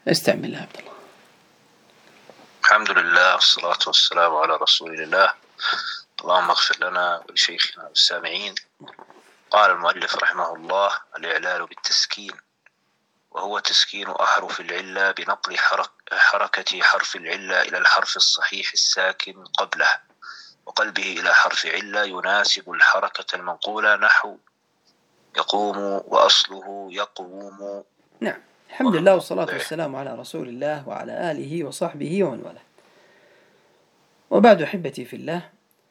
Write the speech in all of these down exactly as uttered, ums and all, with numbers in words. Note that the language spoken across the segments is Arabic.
استعمل يا عبد الله. الحمد لله والصلاة والسلام على رسول الله. اللهم اغفر لنا ولشيخنا والسامعين. قال المؤلف رحمه الله: الإعلال بالتسكين، وهو تسكين أحرف العلة بنقل حرك حركة حرف العلة إلى الحرف الصحيح الساكن قبله وقلبه إلى حرف علة يناسب الحركة المنقولة، نحو يقوم وأصله يقوم. نعم، الحمد لله والصلاة والسلام على رسول الله وعلى آله وصحبه ومن والاه. وبعد، أحبتي في الله،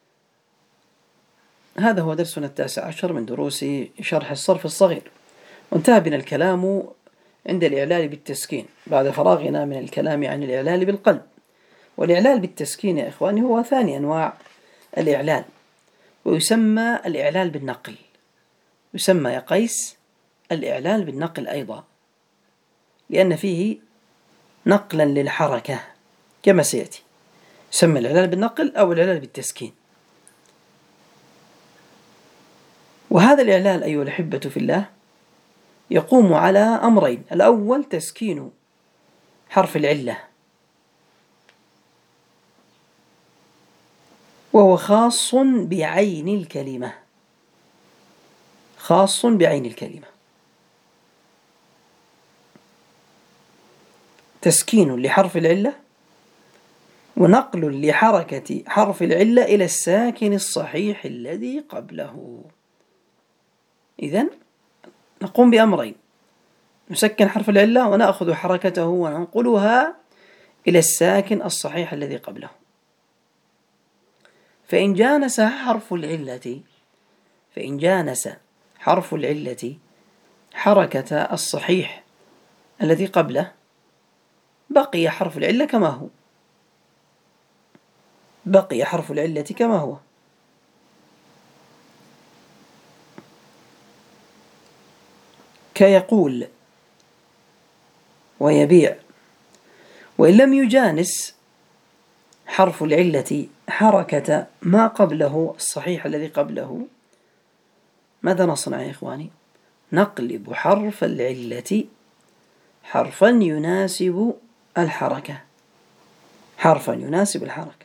هذا هو درسنا التاسع عشر من دروس شرح الصرف الصغير، وانتهى بنا الكلام عند الإعلال بالتسكين بعد فراغنا من الكلام عن الإعلال بالقلب. والإعلال بالتسكين يا إخواني هو ثاني أنواع الإعلال، ويسمى الإعلال بالنقل، يسمى يا قيس الإعلال بالنقل أيضا، لأن فيه نقلا للحركة كما سيأتي. يسمى الإعلال بالنقل أو الإعلال بالتسكين. وهذا الإعلال أيها الأحبة في الله يقوم على أمرين: الأول تسكين حرف العلة، وهو خاص بعين الكلمة، خاص بعين الكلمة، تسكين لحرف العلة ونقل لحركة حرف العلة إلى الساكن الصحيح الذي قبله. إذن نقوم بأمرين: نسكن حرف العلة ونأخذ حركته وننقلها إلى الساكن الصحيح الذي قبله. فإن جانس حرف العلة فإن جانس حرف العلة حركة الصحيح الذي قبله بقي حرف العلة كما هو، بقي حرف العلة كما هو. كيقول ويبيع. وإن لم يجانس حرف العلة حركة ما قبله الصحيح الذي قبله، ماذا نصنع يا إخواني؟ نقلب حرف العلة حرفا يناسب الحركة، حرفا يناسب الحركة.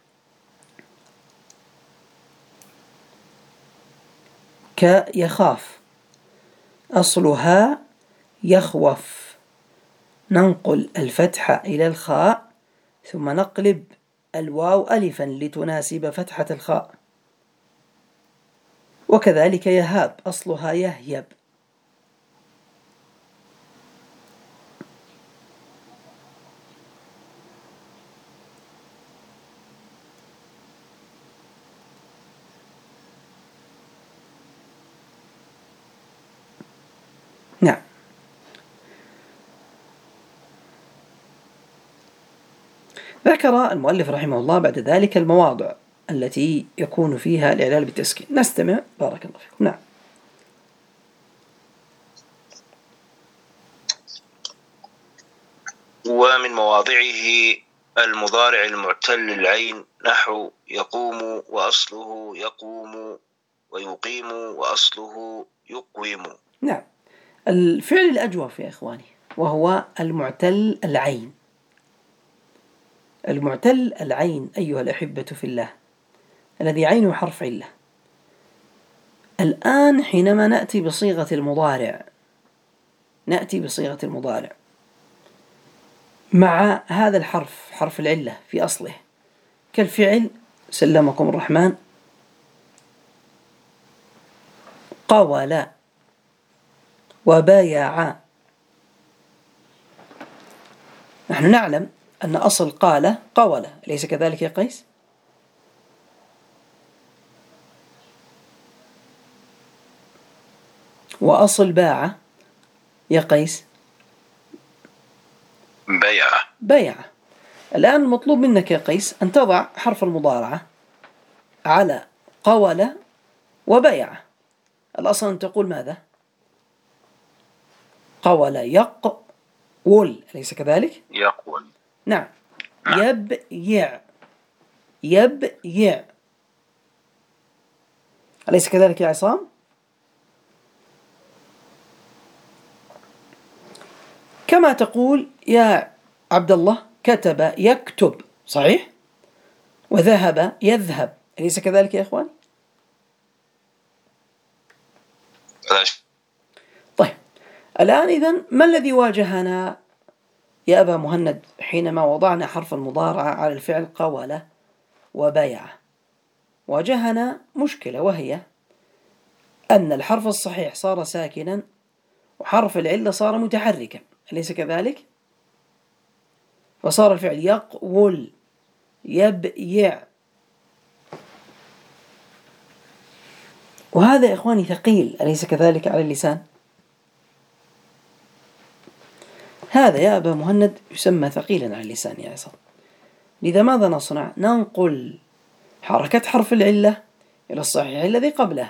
كيخاف، أصلها يخوف، ننقل الفتحة إلى الخاء ثم نقلب الواو ألفا لتناسب فتحة الخاء. وكذلك يهاب، أصلها يهيب، نعم. ذكر المؤلف رحمه الله بعد ذلك المواضع التي يكون فيها الإعلال بالتسكين. نستمع بارك الله فيكم. نعم. ومن مواضعه المضارع المعتل العين، نحو يقوم وأصله يقوم ويقيم وأصله يقوم. نعم، الفعل الأجوف يا إخواني وهو المعتل العين. المعتل العين أيها الأحبة في الله الذي عينه حرف علة. الآن حينما نأتي بصيغة المضارع، نأتي بصيغة المضارع مع هذا الحرف، حرف العلة في أصله، كالفعل سلمكم الرحمن قول وبايع. نحن نعلم أن أصل قال قول، أليس كذلك يا قيس؟ وأصل باع يا قيس بيع. بيع. الآن المطلوب منك يا قيس أن تضع حرف المضارعة على قول وبيع. الأصل أن تقول ماذا؟ قول يقول، أليس كذلك؟ يقول. نعم. يبيع يبيع، أليس كذلك يا عصام؟ كما تقول يا عبد الله كتب يكتب، صحيح؟ وذهب يذهب، أليس كذلك يا إخوان؟ طيب الآن إذن ما الذي واجهنا يا أبا مهند حينما وضعنا حرف المضارعة على الفعل قول وبيع؟ واجهنا مشكلة، وهي أن الحرف الصحيح صار ساكنا وحرف العلة صار متحركا، أليس كذلك؟ وصار الفعل يقول يبيع، وهذا يا إخواني ثقيل، أليس كذلك على اللسان؟ هذا يا أبا مهند يسمى ثقيلا على اللسان يا عصام. لذا ماذا نصنع؟ ننقل حركة حرف العلة إلى الصحيح الذي قبله،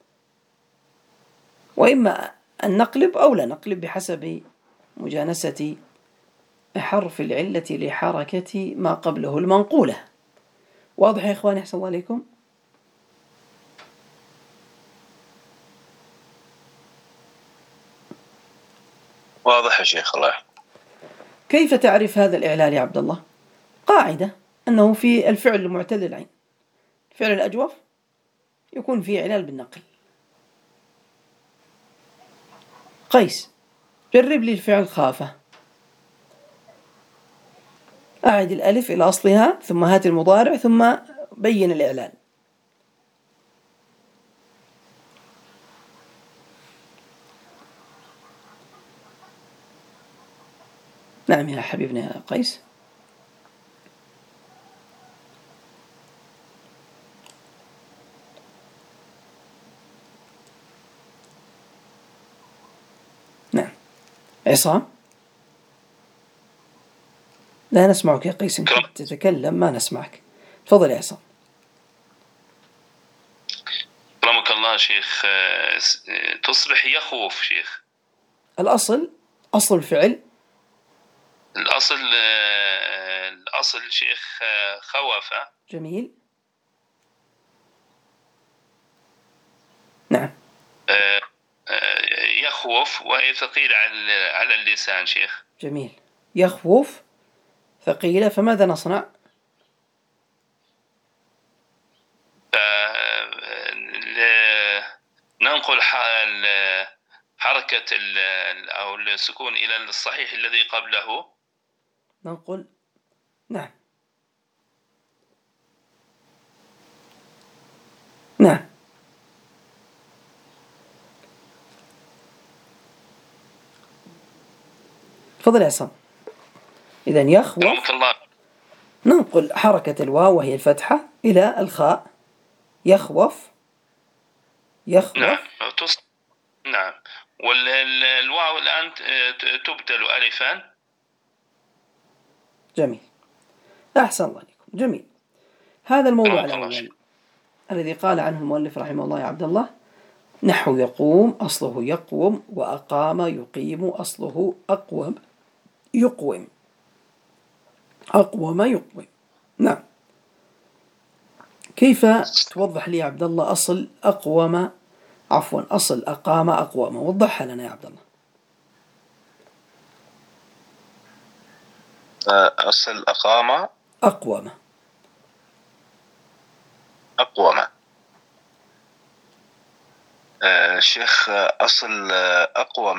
وإما أن نقلب أو لا نقلب بحسب مجانسة حرف العلة لحركة ما قبله المنقولة. واضح يا إخواني؟ أحسن الله عليكم. واضح يا شيخ الله. كيف تعرف هذا الإعلال يا عبد الله؟ قاعدة أنه في الفعل المعتل العين، الفعل الأجوف يكون فيه إعلال بالنقل. قيس جرب لي الفعل خافة، أعد الألف إلى أصلها ثم هات المضارع ثم بين الإعلال. نعم يا حبيبنا يا قيس. نعم عصام، لا نسمعك يا قيس، إن كنت تتكلم ما نسمعك. تفضل يا عصام. رحمك الله شيخ. تصبح يخوف شيخ. الأصل أصل الفعل، الأصل الأصل شيخ خوف. جميل. نعم يخوف وهي ثقيلة على اللسان شيخ. جميل. يخوف ثقيلة، فماذا نصنع؟ ننقل حركة أو السكون إلى الصحيح الذي قبله. ننقل، نعم نعم. تفضل يا عصام. إذن يخوف ننقل حركة الواو وهي الفتحة إلى الخاء. يخوف يخوف. نعم نعم. والواو الآن تبدل ألفا. جميل، أحسن الله عليكم. جميل. هذا الموضوع الأول الذي قال عنه المؤلف رحمه الله يا عبد الله، نحو يقوم أصله يقوم، وأقام يقيم أصله أقوم يقوم، أقوم يقوم. نعم. كيف توضح لي يا عبد الله أصل أقوم، عفوا أصل أقام أقوم؟ وضحها لنا يا عبد الله. أصل أقام أقوم أقوم. آه شيخ، أصل أقوم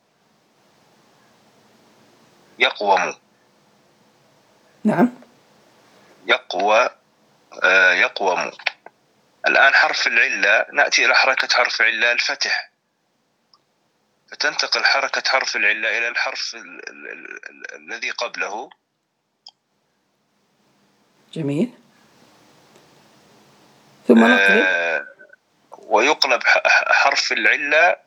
يقوم. نعم يقوى آه يقوم. الآن حرف العلة، نأتي إلى حركة حرف العلة الفتح، فتنتقل حركة حرف العلة إلى الحرف ال ال ال الذي قبله. جميل. ثم نقلب آه ويقلب حرف العلة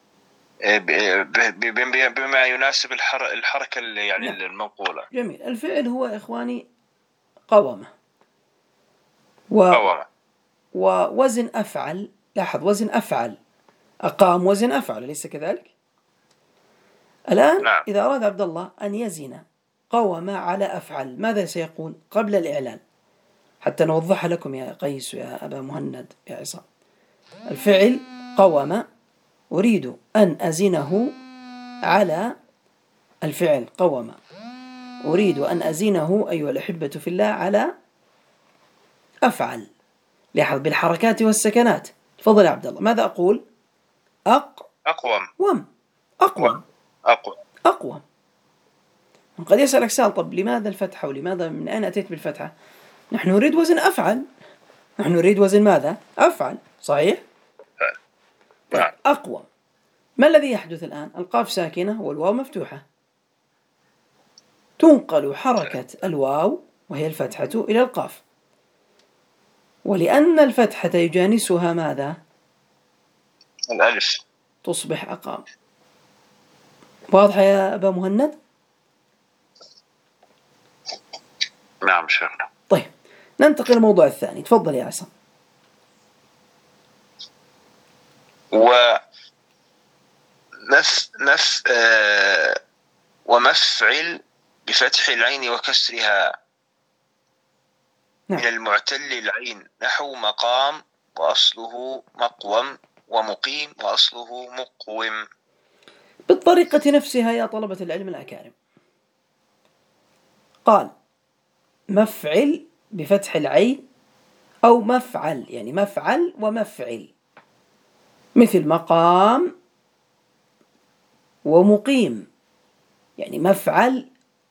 بما يناسب الحركة يعني نعم. المنقولة. جميل. الفعل هو إخواني قوم، و... قوم ووزن أفعل. لاحظ وزن أفعل، أقام وزن أفعل، أليس كذلك؟ الآن نعم. إذا أراد عبد الله أن يزن قوم على أفعل، ماذا سيقول قبل الإعلان حتى نوضح لكم يا قيس يا أبا مهند يا عصام؟ الفعل قوم أريد أن أزنه على الفعل قوم، أريد أن أزينه أيها الأحبة في الله على أفعل. لاحظ بالحركات والسكنات. تفضل يا عبد الله، ماذا أقول؟ أق أقوم وم أقوم أقوم أقوم. قد يسألك سؤال، طب لماذا الفتحة ولماذا من أين أتيت بالفتحة؟ نحن نريد وزن أفعل، نحن نريد وزن ماذا؟ أفعل، صحيح؟ طيب أقوم، ما الذي يحدث الآن؟ القاف ساكنة والواو مفتوحة، تنقل حركة الواو وهي الفتحة إلى القاف، ولأن الفتحة يجانسها ماذا؟ الألف، تصبح أقام. واضحة يا أبا مهند؟ نعم شيخنا. طيب ننتقل للموضوع الثاني، تفضل يا عصام. و مف مف آه ومفعل بفتح العين وكسرها. نعم. من المعتل العين نحو مقام وأصله مقوم، ومقيم وأصله مقوم. بالطريقة نفسها يا طلبة العلم الأكارم. قال مفعل بفتح العين أو مفعل، يعني مفعل ومفعل، مثل مقام ومقيم، يعني مفعل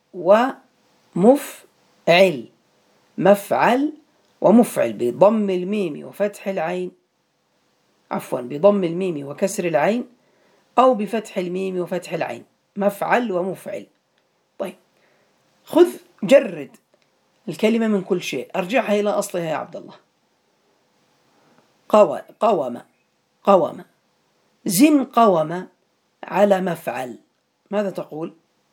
ومفعل، مفعل ومفعل بضم الميم وفتح العين، عفوا بضم الميم وكسر العين، أو بفتح الميم وفتح العين، مفعل ومفعل. طيب خذ جرد الكلمة من كل شيء، أرجعها إلى أصلها يا عبد الله. قوم قوم قوم، زن قوم على مفعل، ماذا تقول؟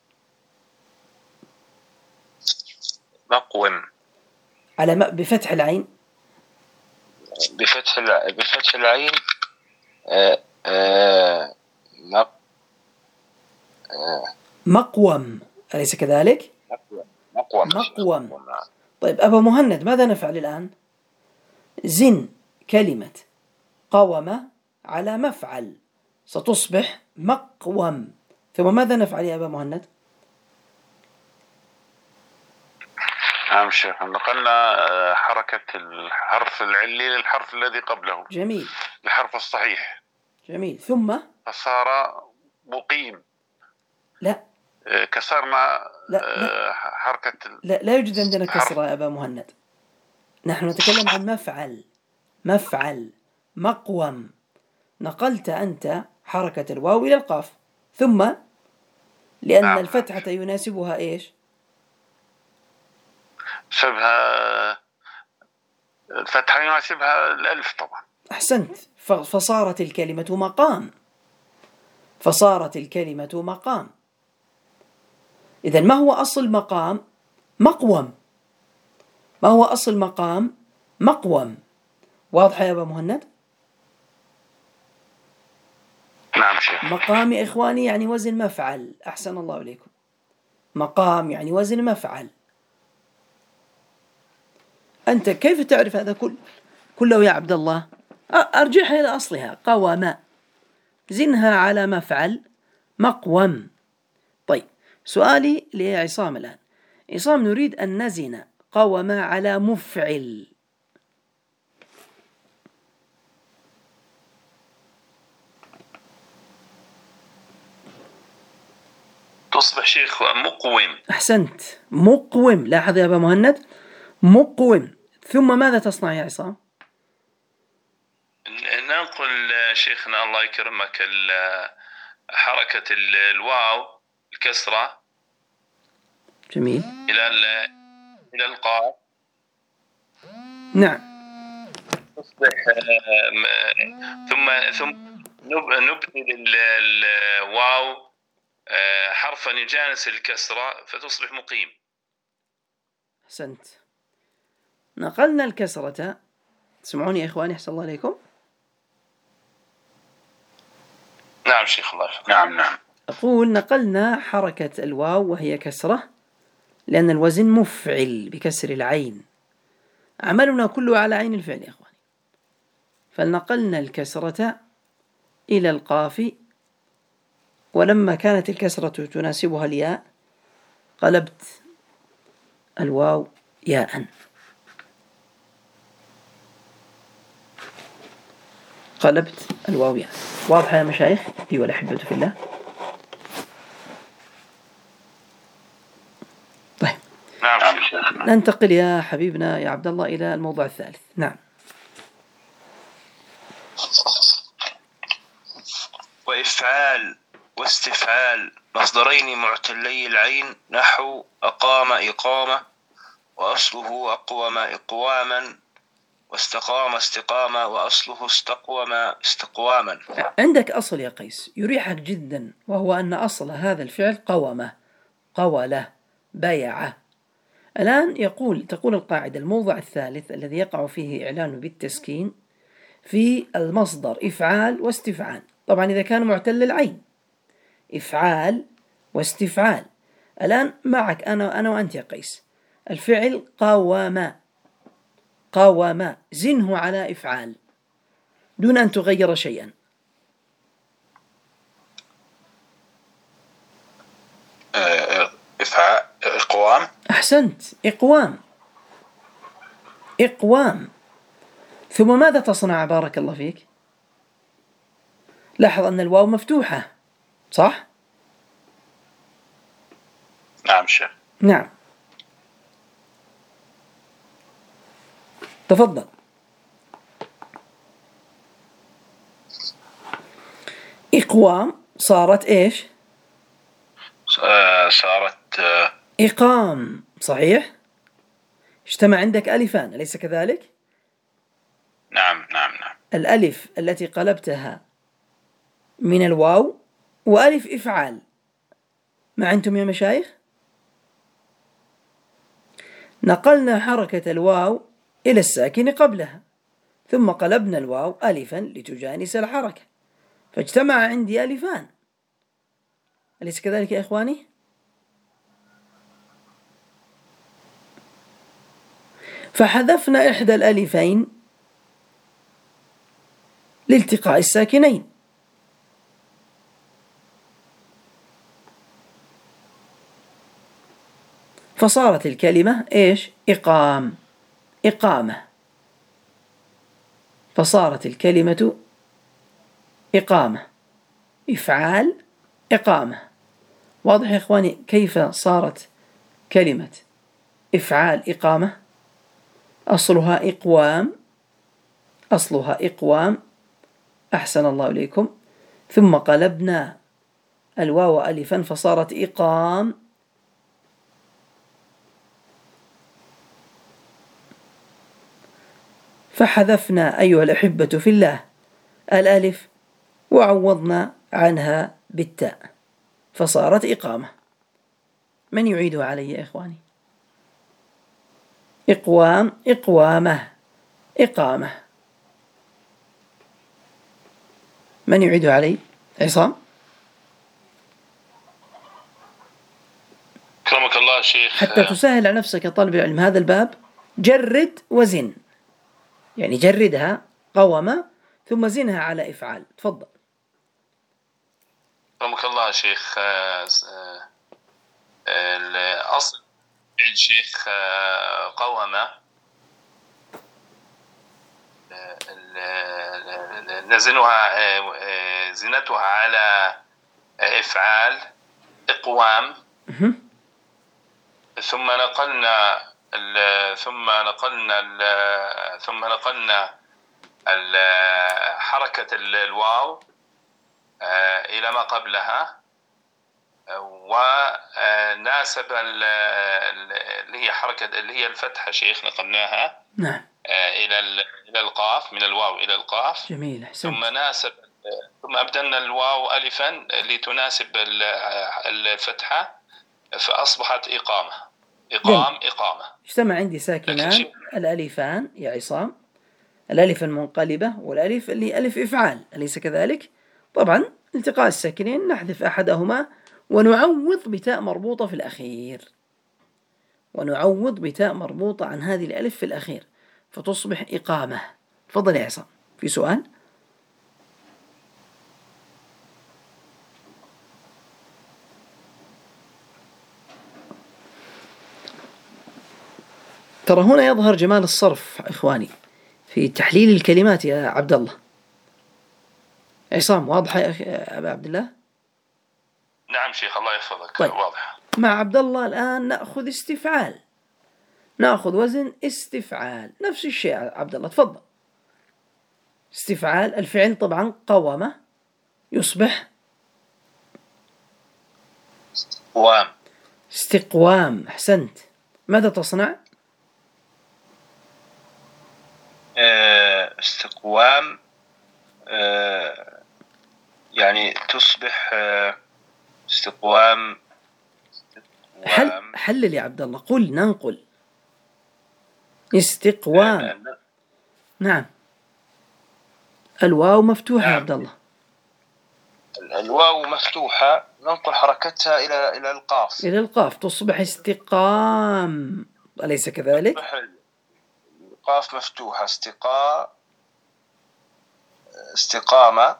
مقوم على م... بفتح العين، بفتح الع... بفتح العين آه آه مق... آه مقوم، أليس كذلك؟ مقوم مقوم. طيب أبا مهند، ماذا نفعل الآن؟ زن كلمة قوم على مفعل، ستصبح مقوم، ثم ماذا نفعل يا أبا مهند؟ نعم شيخ، نقلنا حركة الحرف العلي للحرف الذي قبله. جميل، الحرف الصحيح. جميل، ثم فصار مقيم. لا كسرنا لا لا حركة ال... لا, لا يوجد عندنا كسرة يا أبا مهند، نحن نتكلم عن مفعل، مفعل مقوم، نقلت أنت حركة الواو إلى القاف، ثم لأن نعم. الفتحة يناسبها إيش؟ شبه الفتحة يناسبها الألف طبعا. أحسنت، فصارت الكلمة مقام، فصارت الكلمة مقام. إذن ما هو أصل مقام؟ مقوم. ما هو أصل مقام؟ مقوم. واضح يا أبا مهند؟ نعم شيخ. مقام يا إخواني يعني وزن مفعل، أحسن الله إليكم. مقام يعني وزن مفعل. أنت كيف تعرف هذا كل كله يا عبد الله؟ أرجعها إلى أصلها، قوم، زنها على مفعل مقوم. طيب سؤالي لعصام الآن، عصام نريد أن نزن قوم على مفعل، تصبح شيخ مقوم. أحسنت، مقوم. لاحظ يا أبا مهند، مقوم. ثم ماذا تصنع يا عصام؟ ننقل شيخنا الله يكرمك حركة الواو الكسرة، جميل، إلى إلى القاف. نعم. تصبح ثم ثم نبدل الواو حرفا يجانس الكسرة فتصبح مقيم. أحسنت، نقلنا الكسرة. تسمعوني يا إخواني؟ أحسن الله عليكم. نعم شيخ الله. نعم نعم. أقول نقلنا حركة الواو وهي كسرة لأن الوزن مفعل بكسر العين، عملنا كله على عين الفعل يا إخواني، فنقلنا الكسرة إلى القاف ولما كانت الكسرة تناسبها الياء قلبت الواو ياء. قلبت الواو ياء. واضحة يا مشايخ أيها الأحبة في الله؟ طيب نعم. ننتقل يا حبيبنا يا عبد الله إلى الموضوع الثالث. نعم. وإفعال واستفعال مصدرين معتلي العين نحو أقام إقامة، وأصله أقوم إقواما، واستقام استقامة، وأصله استقوم استقواما. عندك أصل يا قيس يريحك جدا، وهو أن أصل هذا الفعل قومة، قولة، بيعة. الآن يقول تقول القاعدة الموضع الثالث الذي يقع فيه إعلان بالتسكين في المصدر إفعال واستفعال. طبعا إذا كان معتل العين إفعال واستفعال. الآن معك أنا أنا وأنت يا قيس الفعل قوم، قوم زنه على إفعال دون أن تغير شيئا. إفعال إقوام. أحسنت، إقوام، إقوام. ثم ماذا تصنع بارك الله فيك؟ لاحظ أن الواو مفتوحة صح؟ نعم شيخ. نعم تفضل. إقوام صارت إيش؟ صارت إقام. صحيح؟ اجتمع عندك ألفان أليس كذلك؟ نعم نعم نعم. الألف التي قلبتها من الواو وألف إفعال. ما أنتم يا مشايخ؟ نقلنا حركة الواو إلى الساكن قبلها، ثم قلبنا الواو ألفا لتجانس الحركة، فاجتمع عندي ألفان. أليس كذلك يا إخواني؟ فحذفنا إحدى الألفين لالتقاء الساكنين، فصارت الكلمة إيش؟ إقام، إقامة. فصارت الكلمة إقامة، إفعال، إقامة. واضح يا إخواني كيف صارت كلمة إفعال إقامة؟ أصلها إقوام، أصلها إقوام. أحسن الله إليكم. ثم قلبنا الواو ألفا فصارت إقام، فحذفنا أيها الأحبة في الله الألف وعوضنا عنها بالتاء فصارت إقامة. من يعيدها علي يا إخواني؟ إقوام، إقوامة، إقامة. من يعيدها علي؟ عصام. كرمك الله شيخ. حتى تسهل على نفسك يا طالب العلم هذا الباب جرد وزن، يعني جردها قوم ثم زنها على إفعال. تفضل. رحمك الله شيخ. الأصل فعل شيخ قوم نزنها زنتها على إفعال إقوام، ثم نقلنا ثم نقلنا ثم نقلنا حركة الواو إلى ما قبلها، وناسب اللي هي حركة اللي هي الفتحة شيخ نقلناها نعم إلى إلى القاف، من الواو إلى القاف. جميل أحسنت. ثم ناسب ثم أبدلنا الواو ألفا لتناسب الفتحة فأصبحت إقامة. إقام جميل. إقامة. اجتمع عندي ساكنان الألفان يا عصام، الألف المنقلبة والألف اللي ألف إفعال، أليس كذلك؟ طبعا التقاء الساكنين نحذف أحدهما ونعوض بتاء مربوطة في الأخير، ونعوض بتاء مربوطة عن هذه الألف في الأخير فتصبح إقامة. تفضل يا عصام، في سؤال؟ ترى هنا يظهر جمال الصرف إخواني في تحليل الكلمات يا عبد الله. عصام واضح يا أخي أبا عبد الله؟ نعم شيخ الله يحفظك. طيب. واضح. مع عبد الله الآن نأخذ استفعال، نأخذ وزن استفعال، نفس الشيء عبد الله تفضل. استفعال الفعل طبعا قوم يصبح استقوام. استقوام. أحسنت. ماذا تصنع؟ استقوام أه يعني تصبح أه استقوام. حل حلل يا عبد الله، قل ننقل استقوام. أه نعم. الواو مفتوحة نعم. يا عبد الله الواو مفتوحة، ننقل حركتها إلى إلى القاف. إلى القاف تصبح استقام، أليس كذلك؟ القاف مفتوحة. استقا استقامة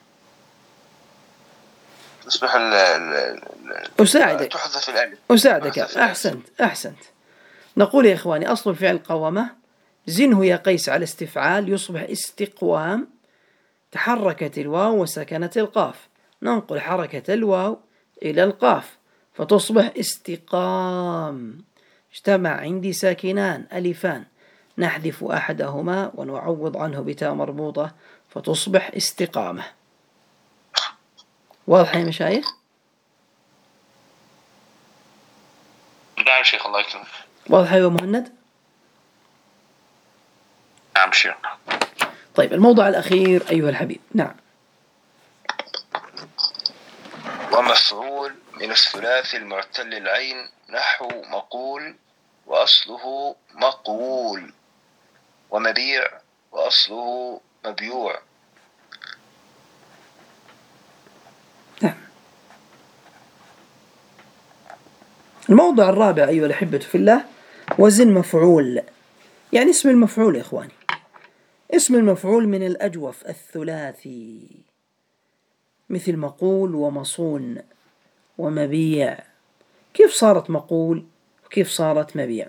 تصبح ال ال أساعدك تحذف الألف. أساعدك. أحسنت أحسنت. نقول يا إخواني أصل الفعل قوامة، زنه يا قيس على استفعال يصبح استقوام، تحركت الواو وسكنت القاف، ننقل حركة الواو إلى القاف فتصبح استقام. اجتمع عندي ساكنان ألفان، نحذف أحدهما ونعوض عنه بتاء مربوطة فتصبح استقامة. واضح يا مشايخ؟ نعم شيخ الله يكرمك. واضح يا مهند؟ نعم شيخ. طيب الموضوع الأخير أيها الحبيب. نعم. ومفعول من الثلاثي المعتل العين نحو مقول وأصله مقول، ومبيع وأصله مبيوع. نعم. الموضوع الرابع أيها الأحبة في الله وزن مفعول، يعني اسم المفعول يا إخواني. اسم المفعول من الأجوف الثلاثي، مثل مقول ومصون ومبيع. كيف صارت مقول وكيف صارت مبيع؟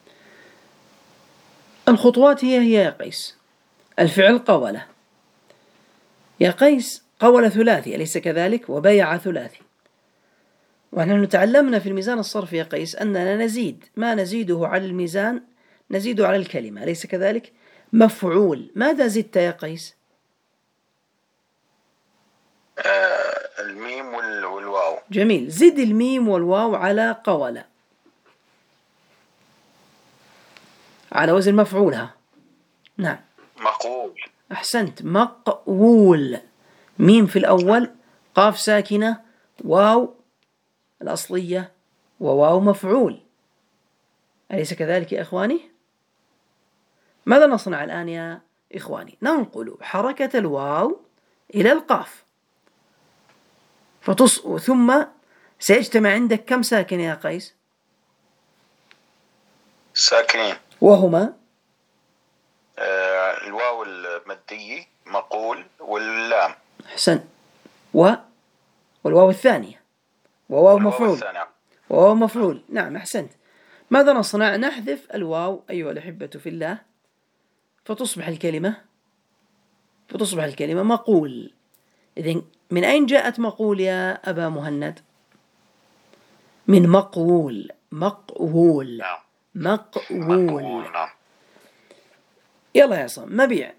الخطوات هي هي يا قيس. الفعل قولة، يا قيس قولة ثلاثي أليس كذلك؟ وبيع ثلاثي. ونحن تعلمنا في الميزان الصرفي يا قيس أننا نزيد ما نزيده على الميزان نزيده على الكلمة أليس كذلك؟ مفعول، ماذا زدت يا قيس؟ آه الميم والواو. جميل، زد الميم والواو على قولة على وزن مفعولها. نعم. مقول. أحسنت. مقول، ميم في الأول، قاف ساكنة، واو الأصلية، وواو مفعول، أليس كذلك يا إخواني؟ ماذا نصنع الآن يا إخواني؟ ننقل حركة الواو إلى القاف فتص... ثم سيجتمع عندك كم ساكن يا قيس؟ ساكنين، وهما آه الواو المادية مقول واللام. أحسن. و والواو الثانية وواو مفعول. وواو مفعول. نعم أحسنت. ماذا نصنع؟ نحذف الواو أيها الأحبة في الله فتصبح الكلمة فتصبح الكلمة مقول. إذن من أين جاءت مقول يا أبا مهند؟ من مقول. مقول. مقول. يلا يا صم. مبيع.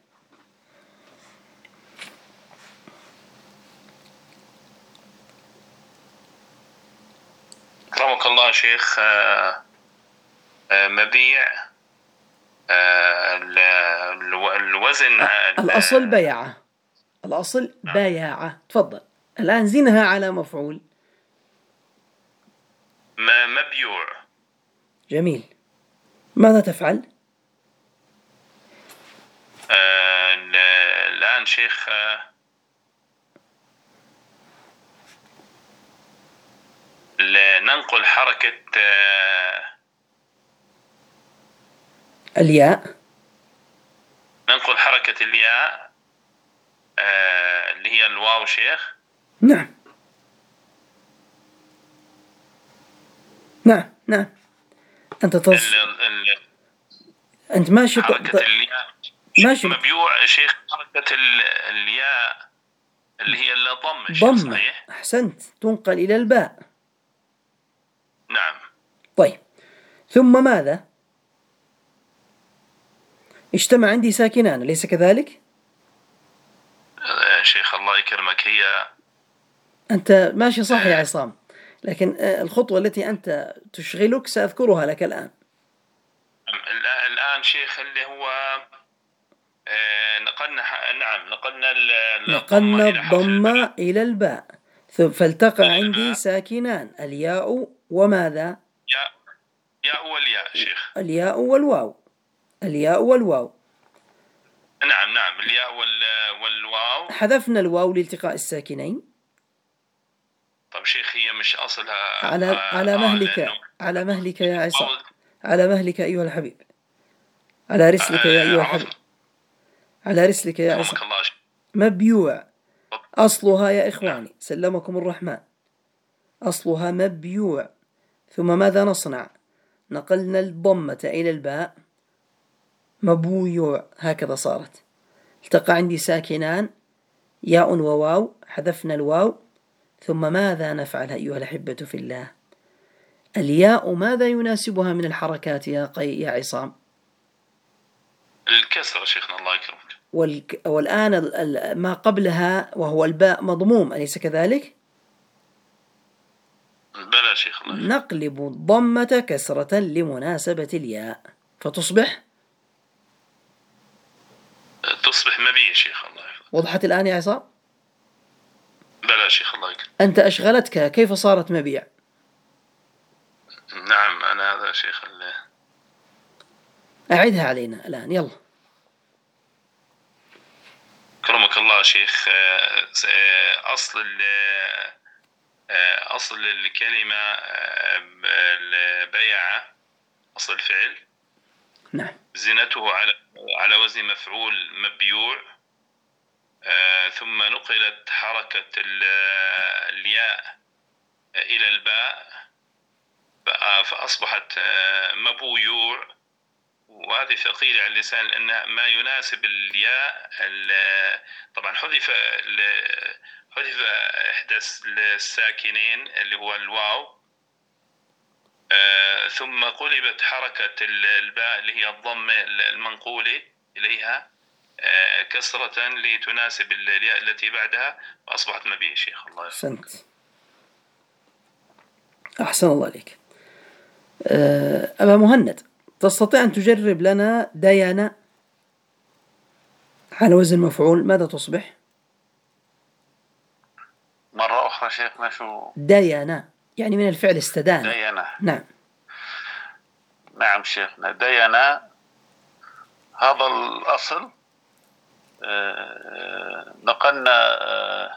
رحمك الله شيخ. مبيع الوزن الأصل بيعة. الأصل بيعة. تفضل الآن زنها على مفعول. مبيوع. جميل. ماذا تفعل؟ الآن شيخ ننقل حركة الياء. ننقل حركة الياء اللي هي الواو شيخ. نعم نعم نعم. أنت تص... أنت ماشي حركة الياء ماشي مبيوع يا شيخ، حركة الياء اللي هي الضمة. ضمة، أحسنت، تنقل إلى الباء. نعم. طيب، ثم ماذا؟ اجتمع عندي ساكنان، أليس كذلك؟ يا شيخ الله يكرمك، هي أنت ماشي صح يا عصام، لكن الخطوة التي أنت تشغلك سأذكرها لك الآن. الآن شيخ اللي هو نقلنا، نعم نقلنا نقلنا الضمة إلى الباء، فالتقى عندي ساكنان، الياء وماذا؟ ياء ياء والياء شيخ. الياء والواو. الياء والواو. نعم نعم الياء والواو. حذفنا الواو لالتقاء الساكنين. طب شيخ هي مش أصلها على على مهلك على مهلك يا عصام، على مهلك أيها الحبيب، على رسلك يا أيها الحبيب، على رسلك يا عصام. مبيوع أصلها يا إخواني سلمكم الرحمن، أصلها مبيوع. ثم ماذا نصنع؟ نقلنا الضمة إلى الباء، مبويوع، هكذا صارت. التقى عندي ساكنان ياء وواو، حذفنا الواو. ثم ماذا نفعل أيها الأحبة في الله؟ الياء ماذا يناسبها من الحركات يا قي يا عصام؟ الكسر شيخنا الله يكرمك. والك... والآن ما قبلها وهو الباء مضموم، أليس كذلك؟ بلى شيخ الله يكرمك. نقلب الضمة كسرة لمناسبة الياء فتصبح تصبح مبيع شيخ الله يكرمك. وضحت الآن يا عصام؟ بلى شيخ الله يكرمك. أنت أشغلتك، كيف صارت مبيع؟ نعم أنا هذا شيخ الله. أعدها علينا الآن يلا. كرمك الله شيخ. أصل أصل الكلمة البيعة، أصل الفعل نعم زنته على على وزن مفعول مبيوع، ثم نقلت حركة الياء إلى الباء فأصبحت مبويوع، وهذه ثقيلة على اللسان لأن ما يناسب الياء. طبعا حذف حذف إحدى الساكنين اللي هو الواو، ثم قلبت حركة الباء اللي هي الضمة المنقولة إليها كسرة لتناسب الياء التي بعدها، فأصبحت مبيع شيخ الله يرحمه. أحسنت، أحسن الله عليك. أبا مهند، تستطيع أن تجرب لنا ديانا على وزن مفعول ماذا تصبح؟ مرة أخرى شيخنا شو؟ ديانا يعني من الفعل استدان. ديانا. نعم نعم شيخنا ديانا هذا الأصل. آه نقلنا آه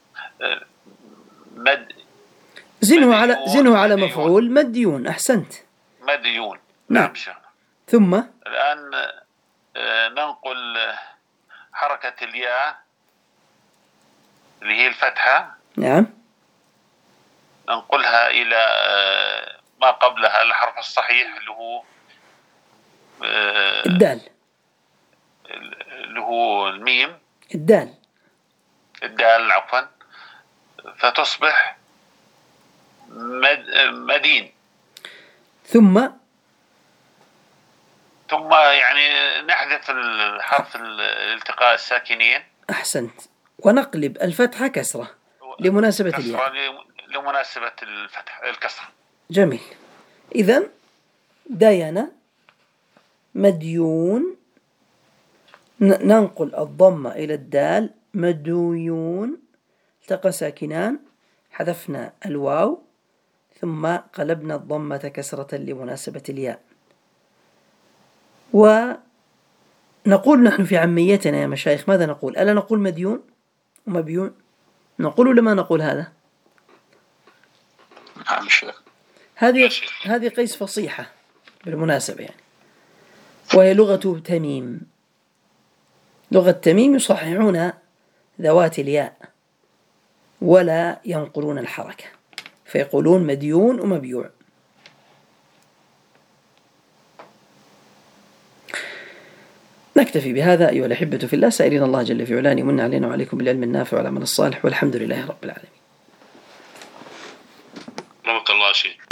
مد زنه على زنه على مفعول مديون. أحسنت، مديون. نعم, نعم شيخنا. ثم الآن آه ننقل حركة الياء اللي هي الفتحة، نعم، ننقلها إلى ما قبلها الحرف الصحيح اللي هو الدال، اللي هو الميم. الدال الدال عفوا، فتصبح مد مدين. ثم ثم يعني نحذف الحرف الالتقاء الساكنين. أحسنت، ونقلب الفتحة كسرة لمناسبة الياء. لمناسبة الفتح الكسرة. جميل. إذن دينا مديون، ننقل الضمة إلى الدال مدويون، التقى ساكنان، حذفنا الواو، ثم قلبنا الضمة كسرة لمناسبة الياء. ونقول نحن في عاميتنا يا مشايخ ماذا نقول؟ ألا نقول مديون ومبيون؟ نقول ولا ما نقول هذا؟ نعم شيخ. هذه هذه قيس فصيحة بالمناسبة يعني، وهي لغة تميم. لغة تميم يصححون ذوات الياء ولا ينقلون الحركة، فيقولون مديون ومبيوع. نكتفي بهذا أيها الأحبة في الله، سائلين الله جل في علاه يمن علينا وعليكم بالعلم النافع والعمل الصالح، والحمد لله رب العالمين. رحمك الله شيخ.